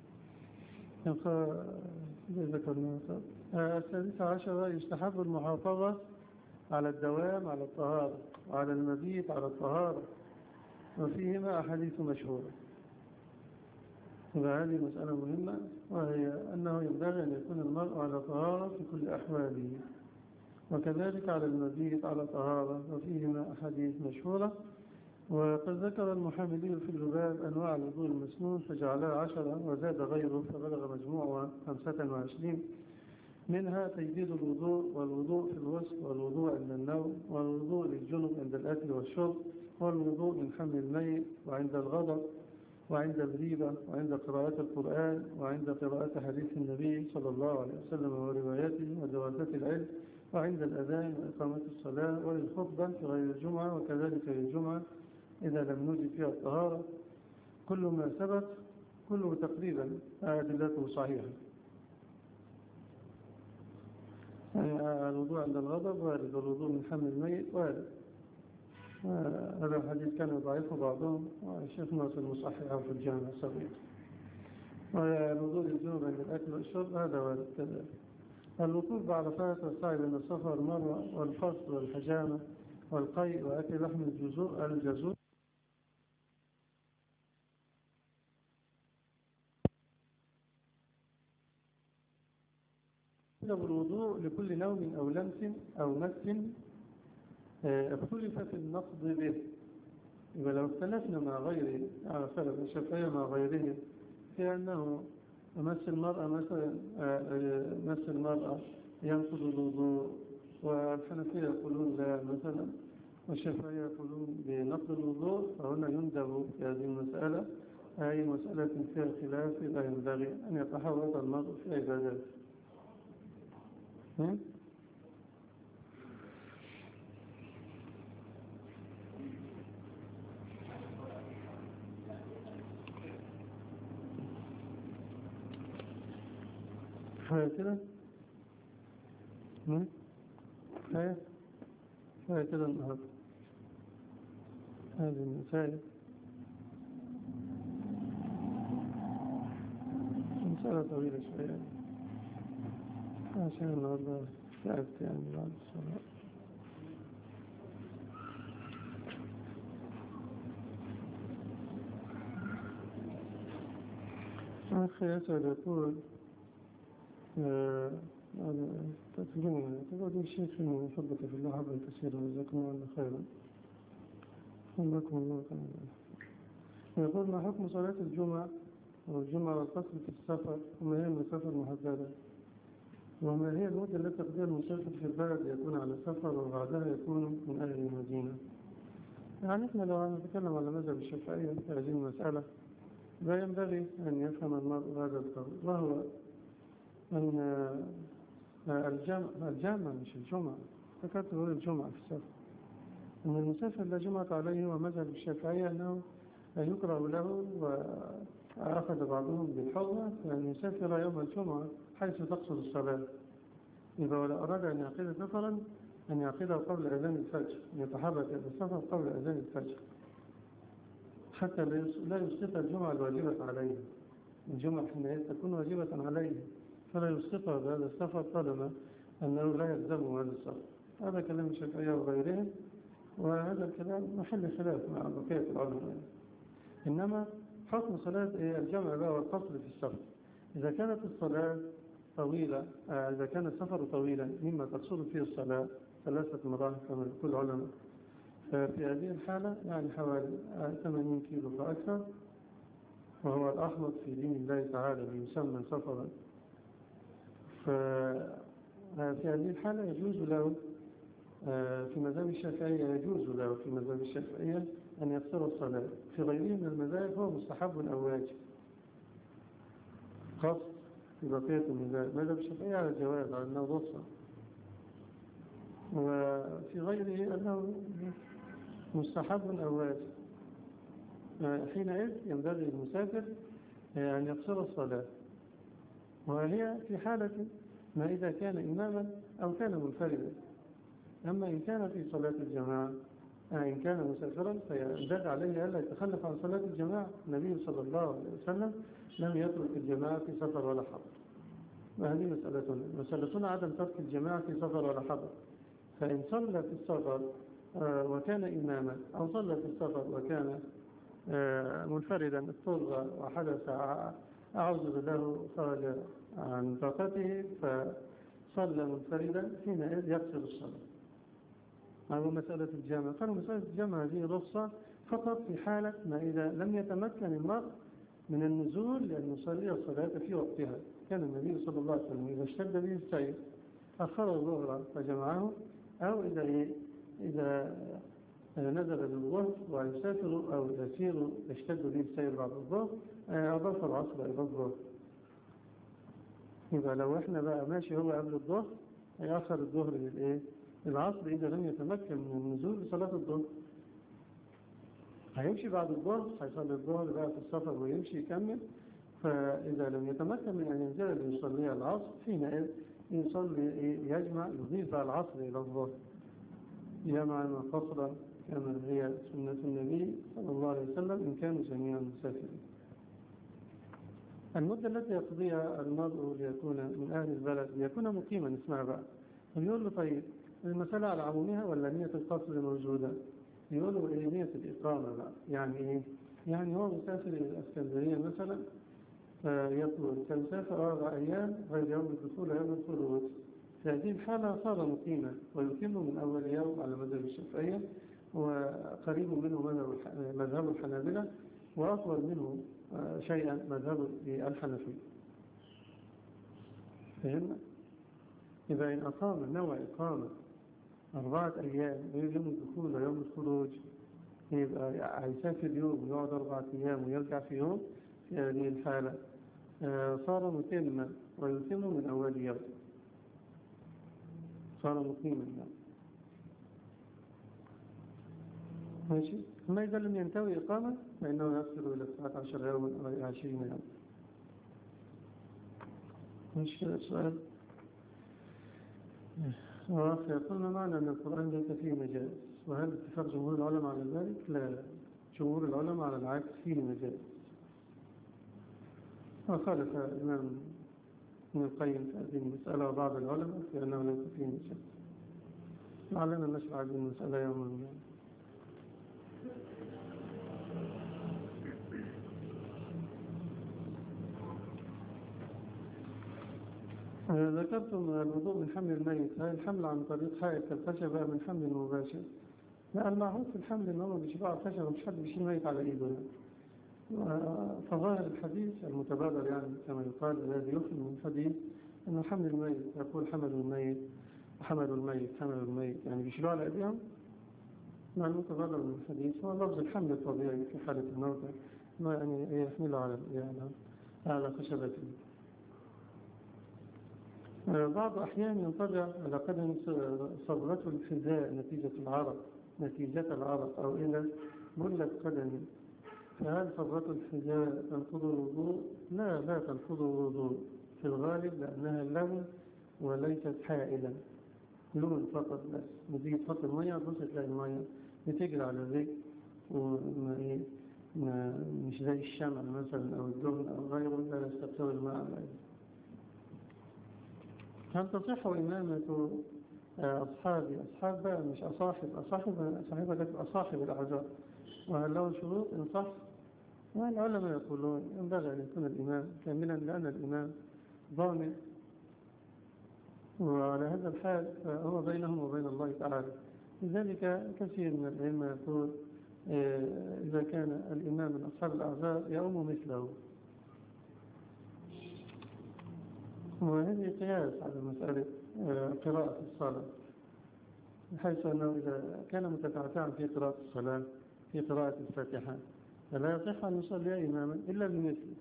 ذكرنا السادسة عشرة يستحب المحافظة على الدوام على الطهارة وعلى المبيت على الطهارة، وفيهما أحاديث مشهورة. وهذه مسألة مهمة، وهي أنه ينبغي أن يكون المرء على طهارة في كل أحواله، وكذلك على المزيد على طهارة، وفيهما أحاديث مشهورة. وقد ذكر المحاملي في اللباب أنواع الوضوء المسنون فجعلها عشرة وزاد غيره فبلغ مجموعها خمسة وعشرين، منها تجديد الوضوء، والوضوء في الوسط، والوضوء عند النوم، والوضوء للجنب عند الأكل والشرب، والوضوء من حمل الميت، وعند الغضب، وعند الغيبة، وعند قراءة القرآن، وعند قراءة حديث النبي صلى الله عليه وسلم ورواياته ودراسات العلم، وعند الأذان وإقامة الصلاة، وللخطبة في غير الجمعة، وكذلك للجمعة إذا لم نوجد فيها الطهارة. كل ما ثبت كله تقريبا أدلته صحيحة. يعني الوضوء عند الغضب وارد، والوضوء من حمل الميت وارد. هذا الحديث كان يضعفه بعضهم، والشيخ ناصر مصححه في الجامع الصغير. والوضوء للجنوب عند الأكل والشرب هذا وارد كذلك. الوقوف بعرفات والسعي بين الصفا والمروة، والفصل والحجامة والقيء وأكل لحم الجزور الجزور الوضوء لكل نوم أو لمس أو مس اختلف في النقض به. يبقى لو اختلفنا مع غيره على فرق الشافعية مع غيره في أنه مس المرأة مثلا مس المرأة ينقض الوضوء، والحنفية يقولون لا مثلا، والشافعية يقولون بنقض الوضوء، فهنا يندب في هذه المسألة أي مسألة فيها خلاف لا ينبغي أن يتحوط المرء في عباداته. هاي كده هاي هاي كده النهاردة هذه المسائل مسألة طويلة شوية عشان النهاردة تعبت يعني بعد الصلاة. أخي يسأل يقول تتكلمون تقول الشيخ إنه يحبك في الله حبا كثيرا وجزاكم الله خيرا حبكم الله تعالى. يقول ما حكم صلاة الجمعة والجمعة والقصر في السفر، وما هي المسافة المحددة، وما هي المدة التي تقضيها المسافر في البلد يكون على سفر وبعدها يكون من أهل المدينة؟ يعني إحنا لو نتكلم على مذهب الشافعية في هذه المسألة لا ينبغي أن يفهم المرء هذا القول، وهو أن الجامع الجامع مش الجمعة، فكرت أقول الجمعة في السفر، أن المسافر لا جمعة عليه، ومذهب الشافعية أنه يقرأ له، وأخذ بعضهم بالحظة أن يسافر يوم الجمعة حيث تقصد الصلاة. إذا ولا أراد أن يعقد سفرا أن يعقده قبل أذان الفجر، أن يتحرك إلى السفر قبل أذان الفجر حتى لا يسقط الجمعة الواجبة عليه. الجمعة حينئذ تكون واجبة عليه فلا يسقطها بهذا السفر طالما أنه لا يلزمه هذا السفر. هذا كلام الشافعية وغيرهم، وهذا الكلام محل خلاف مع بقية العلماء. إنما حكم صلاة الجمع بقى والقصر في السفر، إذا كانت الصلاة طويلة، إذا كان السفر طويلا مما تقصد فيه الصلاة ثلاثة مراحل كما يقول العلماء، ففي هذه الحالة يعني حوالي ثمانين كيلو فأكثر، وهو الأحمد في دين الله تعالى يسمى سفرا، ففي هذه الحالة يجوز له في مذهب الشافعية يجوز له في مذهب الشافعية أن يقصر الصلاة. في غيره من المذاهب هو مستحب أو واجب قصد في بقية المذاهب. مذهب الشافعية على الجواز على أنه رخصة، وفي غيره أنه مستحب أو واجب. حينئذ ينبغي المسافر أن يقصر الصلاة، وهي في حالة ما إذا كان إماما أو كان منفردا. أما إن كان في صلاة الجماعة إن كان مسافرا فينبغي عليه ألا يتخلف عن صلاة الجماعة. النبي صلى الله عليه وسلم لم يترك الجماعة في سفر ولا حضر، وهذه مسألتنا مسألتنا عدم ترك الجماعة في سفر ولا حضر. فإن صلى في السفر وكان إماما، أو صلى في السفر وكان منفردا اضطر وحدث أعوذ بالله خرج عن طاقته صلى منفردا حينئذ يقصر الصلاة. هذا مسألة الجامع. قالوا مسألة الجامع هذه رخصة فقط في حالة ما إذا لم يتمكن المرء من النزول لأن يصلي الصلاة في وقتها. كان النبي صلى الله عليه وسلم إذا اشتد به السير أخر الظهر فجمعه، أو إذا إذا نزل بالظهر ويسافر أو يسير يشتد به السير بعد الظهر أضاف العصر إلى الظهر. يبقى لو إحنا بقى ماشي هو قبل الظهر يأخر الظهر للإيه؟ العصر إذا لم يتمكن من النزول لصلاة الظهر. هيمشي بعد الظهر، هيصلي الظهر بقى في السفر ويمشي يكمل. فإذا لم يتمكن من أن ينزل ليصلي العصر حينئذ يصلي يجمع يضيف العصر إلى الظهر جمعا وقصرا كما هي سنة النبي صلى الله عليه وسلم إن كانوا جميعا مسافرين. المدة التي يقضيها المرء ليكون من أهل البلد ليكون مقيما اسمها بقى. يقول له طيب المسألة على عمومها ولا نية القصر موجودة؟ يقولوا إيه نية الإقامة بقى. يعني إيه؟ يعني هو مسافر إلى الإسكندرية مثلا فيطول كمسافر أربع أيام غير يوم الدخول يوم الخروج. في هذه الحالة صار مقيما ويتم من أول يوم على مذهب الشافعية وقريب منه مذهب الحنابلة وأطول منه شيئا مذهب الحنفية. فهمنا؟ إذا إن أقام نوع إقامة أربعة أيام يوم الدخول ويوم الخروج يبقى هيسافر يوم ويقعد أربعة أيام ويرجع في يوم. في هذه الحالة صار متما ويتم من أول يوم، صار مقيما يعني. ماشي. ما إذا لم ينتوي إقامة فإنه يصل إلى تسعة عشر يوما أو عشرين يوما. ماشي كده السؤال. ويقولنا معنى أن القرآن ليس فيه مجاز، وهل اتفاق جمهور العلماء على ذلك؟ لا، جمهور العلماء على العكس فيه مجاز. وخالف الإمام ابن القيم في هذه المسألة وبعض العلماء في أنه ليس فيه مجاز. لعلنا نشرع هذه المسألة يوما ما. ذكرتم الوضوء من حمل الميت، هل الحمل عن طريق حائط الخشبة من حمل مباشر؟ لا، المعروف في الحمل ان هو بيشبع الخشبة مش حد بيشيل ميت على ايده يعني. فظاهر الحديث المتبادر يعني كما يقال الذي يفهم من الحديث انه حمل الميت، يقول حمل الميت حمل الميت حمل الميت يعني بيشيلوه على ايديهم. مع المتبادر من الحديث هو لفظ الحمل الطبيعي في حالة الموتى ما يعني يحمله على يعني على خشبته. بعض أحيان ينطبع على قدم صبغة الحذاء نتيجة العرق نتيجة العرق أو إلى بلة قدم، فهل صبغة الحذاء تنقض الوضوء؟ لا لا تنقض الوضوء في الغالب لأنها لون وليست حائلا، لون فقط بس. نتيجة تحط المية بص تلاقي المية بتجري على الرجل ومش زي الشمع مثلا أو الدهن أو غيره لا يستقر الماء على الرجل. هل تصح إمامة أصحابي أصحاب بقى مش أصاحب أصاحب صاحبة لك أصاحب الأعذار، وهل له شروط إن صح؟ والعلماء يقولون ينبغي أن يكون الإمام كاملا لأن الإمام ضامن، وعلى هذا الحال هو بينهم وبين الله تعالى. لذلك كثير من العلماء يقول إذا كان الإمام من أصحاب الأعذار يؤم مثله. وهذه قياس على مسألة قراءة الصلاة، بحيث أنه إذا كان متتعتعا في قراءة الصلاة في قراءة الفاتحة فلا يصح أن يصلي إماما إلا بمثله.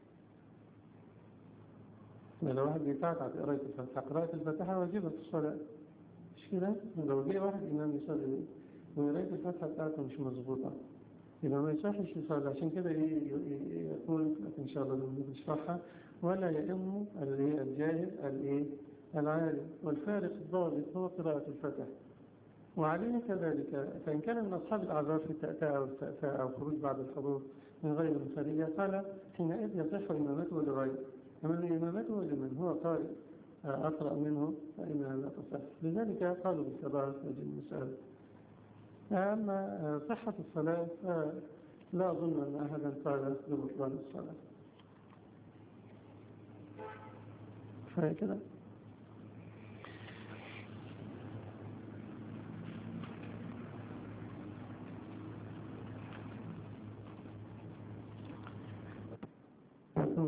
لو واحد بيتعتع في قراءة الفاتحة قراءة الفاتحة واجبة في الصلاة مش كده؟ لو جاء واحد إمام يصلي وقراءة الفاتحة بتاعته مش مظبوطة يبقى ما يصحش يصلي. عشان كده يقول إن شاء الله نشرحها ولا يئم الجاهل العالم، والفارق الضابط هو قراءة الفتح. وعليه كذلك فإن كان من أصحاب الأعذار في التأتاء أو التأتاء أو خروج بعد الحضور من غير المثالية قال حينئذ يصح إمامته لغيره، أما إمامته لمن هو قارئ أقرأ منه فإنها لا تصح. لذلك قالوا بالكبار في هذه المسألة. أما صحة الصلاة فلا أظن أن أحدا قال ببطلان الصلاة. فهي كده.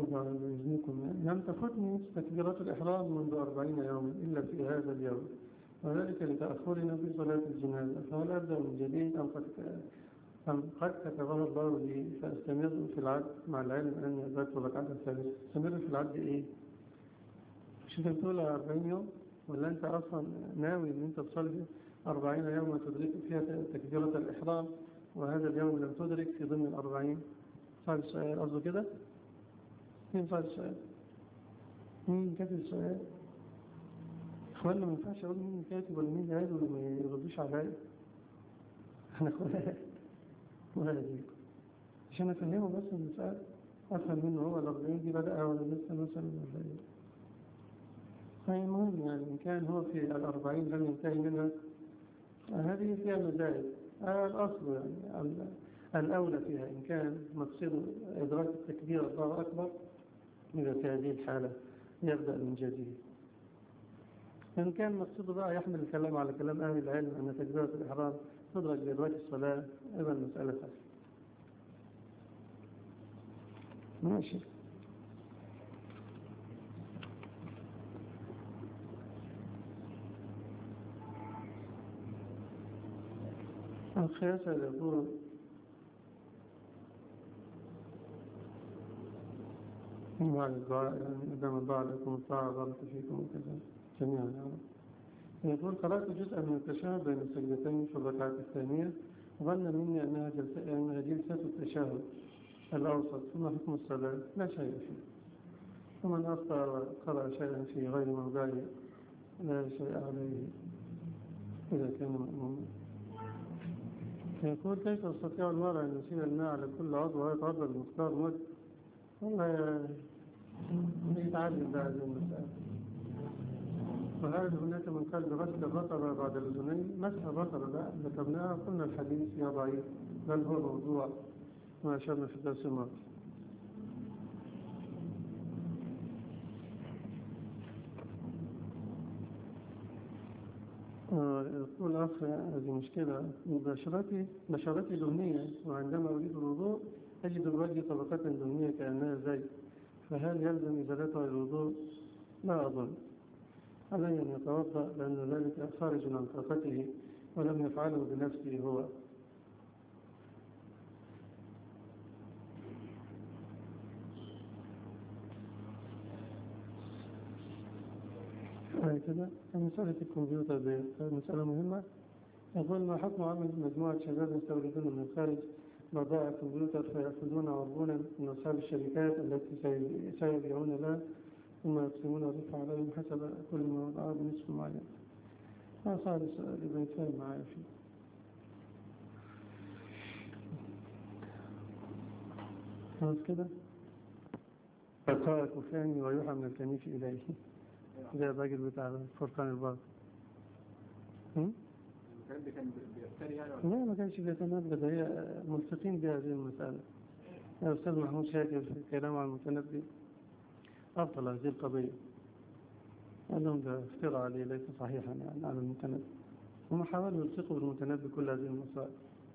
أرجع بإذنكم يعني. لم تفتني تكبيرات الإحرام منذ أربعين يوما إلا في هذا اليوم، وذلك لتأخرنا في صلاة الجنازة، فهل أبدأ من جديد أم قد أم قد كتبها الله لي فأستمر في العد مع العلم أني أدركت الركعة الثالثة؟ أستمر في العد إيه؟ مش أنت بتقول أربعين يوم؟ ولا أنت أصلا ناوي أن أنت تصلي أربعين يوما تدرك فيها تكبيرة الإحرام، وهذا اليوم لم تدرك في ضمن الأربعين؟ صعب السؤال قصده كده؟ مين صعب السؤال؟ مين كاتب السؤال؟ إخواننا ما ينفعش أقول مين كاتب ولا مين قال ولا ما يردوش عليا. أنا أخوات ولا ديكم عشان أفهمه بس المسألة، أفهم منه هو الأربعين دي بدأ ولا لسه مثلا ولا إيه. فالمهم يعني إن كان هو في الأربعين لم ينتهي منها هذه فيها مزايد. الأصل يعني الأولى فيها إن كان مقصد إدراك التكبير الله أكبر، إذا في هذه الحالة يبدأ من جديد. إن كان مقصده بقى يحمل الكلام على كلام أهل العلم أن تكبيرة الإحرام تدرك بإدراك الصلاة، إذا المسألة سهلة. ماشي. الخياسة يقول مع الدعاء يعني قدام الدعاء لكم الطاعة ضربت فيكم وكذا جميعا يعني. يقول قرأت جزءا من التشهد بين السجدتين في الركعة الثانية، ظن مني أنها جلسة أنها جلسة التشهد الأوسط، ثم حكم الصلاة لا شيء فيه. ومن أخطأ وقرأ شيئا في غير موضعه لا شيء عليه إذا كان مأموما. يقول كيف يستطيع المرء أن يسيل الماء على كل عضو ويتعرض بمقدار مد؟ والله يتعلم بقى هذه المسألة. وهل هناك من قال بغسل البطر بعد الأذنين؟ مسح البطر لا ذكرناها قلنا الحديث يا ضعيف بل هو موضوع ما أشرنا في الدرس الماضي. يقول أخ هذه مشكلة، بشرتي بشرتي دهنية وعندما أريد الوضوء أجد الوجه طبقة دهنية كأنها زيت، فهل يلزم إزالتها الوضوء؟ لا أظن. عليه أن يتوضأ لأن ذلك خارج عن طاقته ولم يفعله بنفسه هو. كده مسألة الكمبيوتر دي مسألة مهمة. يقول ما حكم عمل مجموعة شباب يستوردون من الخارج بضائع الكمبيوتر فيأخذون عربونا من أصحاب الشركات التي سيبيعون لها ثم يقسمون الربح عليهم حسب كل ما وضعه بنصف معين. ما صار السؤال إذا يتفهم معايا فيه. خلاص كده فقال كفاني ويوحى من الكنيف إليه زي الراجل بتاع فرقان الباطل. كان بيفتري يعني؟ لا ما كانش بيتنبه، ده هي ملصقين بهذه المسألة. يا أستاذ محمود شاكر في كلام عن المتنبي أبطل هذه القضية، قال لهم ده افتراء عليه ليس صحيحا يعني على المتنبي، هم حاولوا يلصقوا بالمتنبي كل هذه المسائل.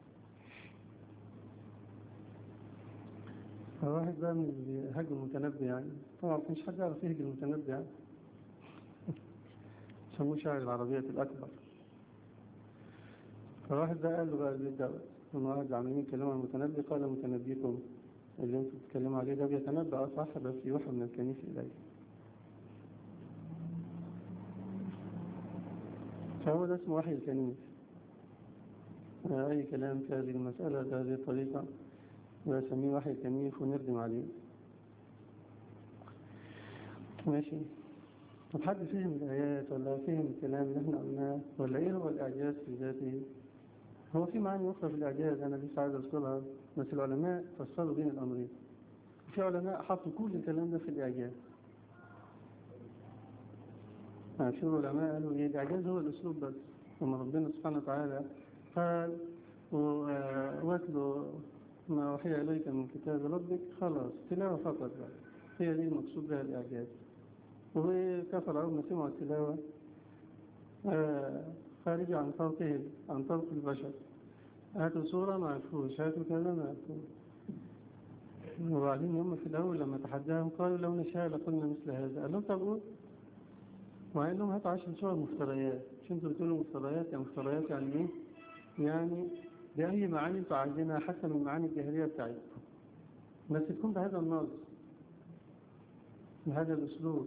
فواحد بقى من اللي هاجم المتنبي يعني، طبعا مش حد يعرف يهجم المتنبي يعني سموه شاعر العربية الأكبر. فواحد ده قال له بقى الدعوة من واحد عاملين يتكلموا عن المتنبي، قال متنبيكم اللي انتم بتتكلموا عليه ده بيتنبأ صح بس يوحى من الكنيف إليه. فهو ده اسمه وحي الكنيف. أي كلام في هذه المسألة بهذه الطريقة ويسميه وحي الكنيف ونردم عليه. ماشي. طب حد فهم الآيات ولا فهم الكلام اللي احنا قلناه ولا ايه هو الإعجاز في ذاته؟ هو في معاني أخرى في الإعجاز أنا لسه عايز أذكرها، بس العلماء فسروا بين الأمرين. في علماء حطوا كل الكلام ده في الإعجاز. في علماء قالوا إيه الإعجاز هو الأسلوب بس، لما ربنا سبحانه وتعالى قال واتلو ما وحي إليك من كتاب ربك خلاص تلاوة فقط بقى، هي دي المقصود بها الإعجاز. وكفر عظم سمع التلاوة خارج عن طوقه عن طوق البشر، هاتوا صورة ما عرفوش، هاتوا كذا ما عرفوش. وبعدين هم في الأول لما تحداهم قالوا لو نشاء لقلنا مثل هذا. قال لهم طب قول، وقال لهم هاتوا عشر صور مفتريات. مش انتوا بتقولوا مفتريات؟ يعني مفتريات يعني ايه؟ يعني بأي معاني انتوا عايزينها حسب المعاني الجاهلية بتاعتكم، بس تكون بهذا النص بهذا الأسلوب.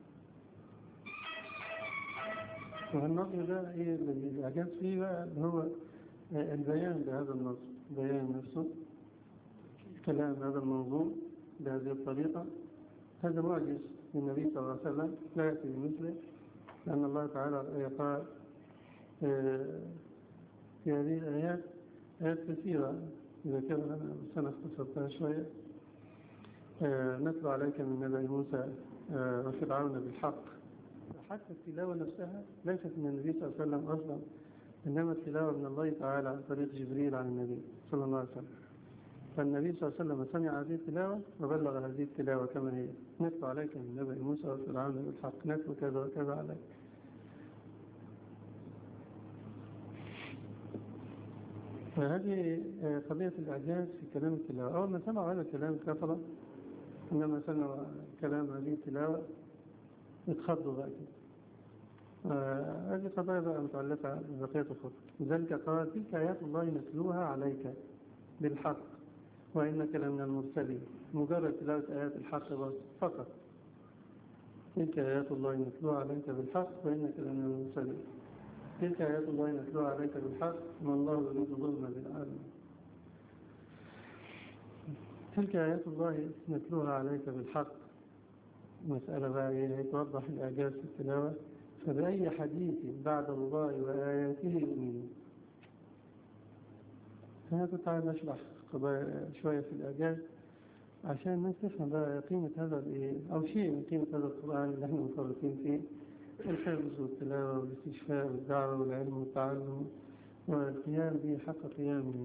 والنظر ده ايه اللي الإعجاز فيه بقى؟ اللي هو البيان بهذا النص، بيان نفسه، الكلام بهذا الموضوع بهذه الطريقة. هذا معجز للنبي صلى الله عليه وسلم لا يأتي بمثله، لأن الله تعالى قال في هذه الآيات آيات كثيرة إذا كان سنة اختصرتها شوية. نتلو عليك من نبأ موسى وفرعون بالحق. حتى التلاوة نفسها ليست من النبي صلى الله عليه وسلم أصلا، إنما التلاوة من الله تعالى عن طريق جبريل عن النبي صلى الله عليه وسلم. فالنبي صلى الله عليه وسلم سمع هذه التلاوة وبلغ هذه التلاوة كما هي. نتلو عليك من نبأ موسى وفرعون بالحق، نتلو كذا وكذا عليك. فهذه قضية الإعجاز في كلام التلاوة. أول ما سمعوا هذا الكلام كفرة، إنما سمعوا كلام هذه التلاوة اتخضوا بقى كده. هذه قضايا بقى متعلقة ببقية الخطب. لذلك قال تلك آيات الله نتلوها عليك بالحق وإنك لمن المرسلين. مجرد تلاوة آيات الحق بس فقط. تلك آيات الله نتلوها عليك بالحق وإنك لمن المرسلين. تلك آيات الله نتلوها عليك بالحق وما الله يريد ظلما للعالمين. تلك آيات الله نتلوها عليك بالحق. مسألة بقى هي توضح الإعجاز في التلاوة. فبأي حديث بعد الله وآياته يؤمنون. أنا كنت عايز أشرح شوية في الإعجاز عشان الناس تفهم بقى قيمة هذا أو شيء من قيمة هذا القرآن اللي احنا مفرطين فيه. الحفظ والتلاوة والاستشفاء والدعوة والعلم والتعلم والقيام به حق قيامه.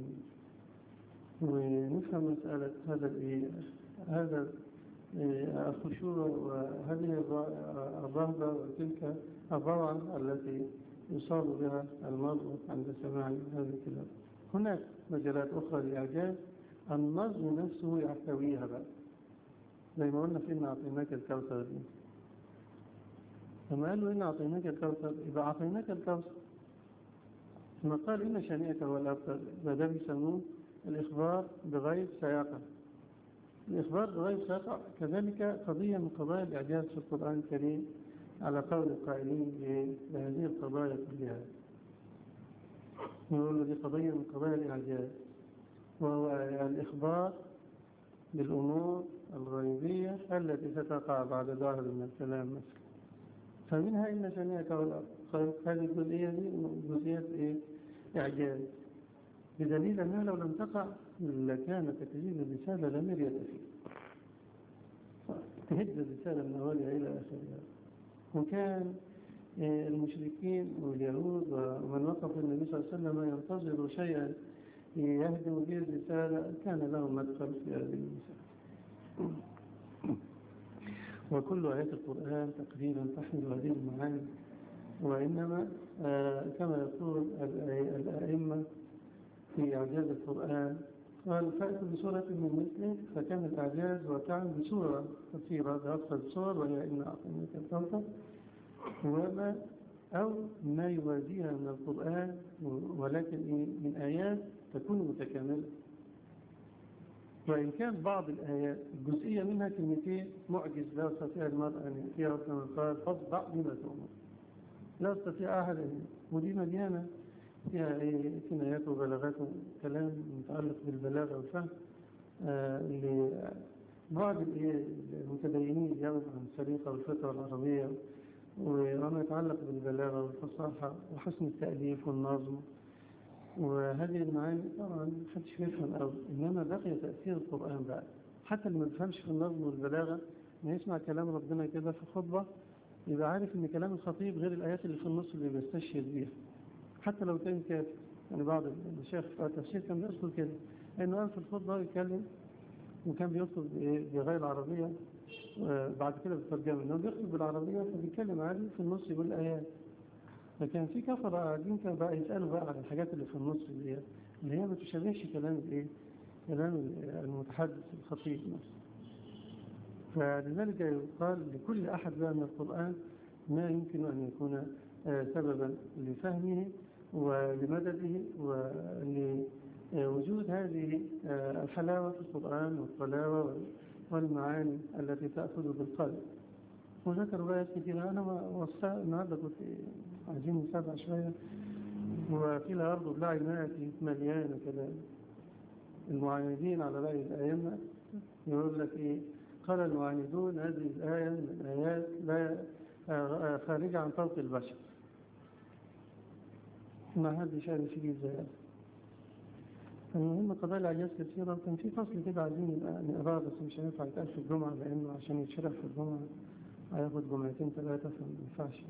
ونفهم مسألة هذا هذا الخشوع وهذه الرهبة وتلك الروعة التي يصاب بها المرء عند سماع هذه التلاوة. هناك مجالات أخرى للإعجاز النظم نفسه يحتويها بقى، زي ما قلنا في إن أعطيناك الكوثر دي. لما قالوا إن أعطيناك الكوثر يبقى أعطيناك الكوثر. ثم قال إن شانئك هو الأبتر، فده بيسموه الإخبار بغير سياقة. الإخبار بغير سياقة كذلك قضية من قضايا الإعجاز في القرآن الكريم على قول القائلين بهذه القضايا كلها. نقول دي قضية من قضايا الإعجاز، وهو الإخبار بالأمور الغيبية التي ستقع بعد ظهر من الكلام مثلا. فمنها إن شانئك هو الأبتر. هذه الجزئية دي جزئية إيه؟ إعجاز، بدليل أنها لو لم تقع لكان تكذيب الرسالة لا مرية فيه. تهد الرسالة من أولها إلى آخرها. وكان المشركين واليهود ومن وقف النبي صلى الله عليه وسلم ينتظروا شيئا يهدم به الرسالة كان لهم مدخل في هذه الرسالة. وكل آيات القرآن تقريبا تحمل هذه المعاني. وإنما كما يقول الأئمة في إعجاز القرآن قال فأتوا بسورة من مثله، فكان الإعجاز وكان بسورة كثيرة بأكثر السور وهي إن أعطيناك الكوثر، وما أو ما يوازيها من القرآن ولكن من آيات تكون متكاملة. وإن كان بعض الآيات الجزئية منها كلمتين معجز لا يستطيع المرء أن يأتيها كما قال فاصدع بما تؤمر. لا يستطيع أحد أن، ودي مليانة فيها كنايات وبلاغات كلام متعلق بالبلاغة والفهم آه لبعض المتدينين اليوم عن السليقة والفترة العربية وما يتعلق بالبلاغة والفصاحة وحسن التأليف والنظم. وهذه المعاني طبعا محدش يفهم أوي، إنما بقي تأثير القرآن بقى. حتى اللي ما يفهمش في النظم والبلاغة ما يسمع كلام ربنا كده في خطبة يبقى عارف إن كلام الخطيب غير الآيات اللي في النص اللي بيستشهد بيها حتى لو كان كافر. يعني بعض الشيخ في التفسير كان بيقصد كده، إنه قال في الخطبة يتكلم وكان بيقصد بغير العربية بعد كده بالترجمة إنه بيقصد بالعربية فبيتكلم عادي في النص يقول الآيات. لكن في كفر قاعدين كانوا بقى يسألوا بقى على الحاجات اللي في النص اللي هي اللي هي ما تشابهش كلام الايه كلام المتحدث الخطيب نفسه. فلذلك يقال لكل أحد بقى من القرآن ما يمكن أن يكون سببا لفهمه ولمدده ولوجود هذه الحلاوة في القرآن والطلاوة والمعاني التي تأخذ بالقلب. وذكر بقى كثيرة. أنا وصلت النهاردة كنت عايزين نتابع شوية، وفي أرض بلعي مائتي مليانة كده المعاندين على رأي الأئمة. يقول لك إيه؟ قال المعاندون هذه الآية من الآيات لا خارجة عن طوق البشر، ما حدش عارف يجي ازاي. المهم قضايا الأعجاز كثيرة، وكان في فصل كده عايزين نقراه بس مش هينفع يتقال في الجمعة، لأنه عشان يتشرح في الجمعة هياخد جمعتين ثلاثة فما ينفعش.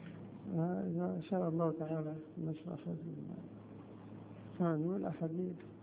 إن شاء الله تعالى نشرح هذه. نقول أحاديث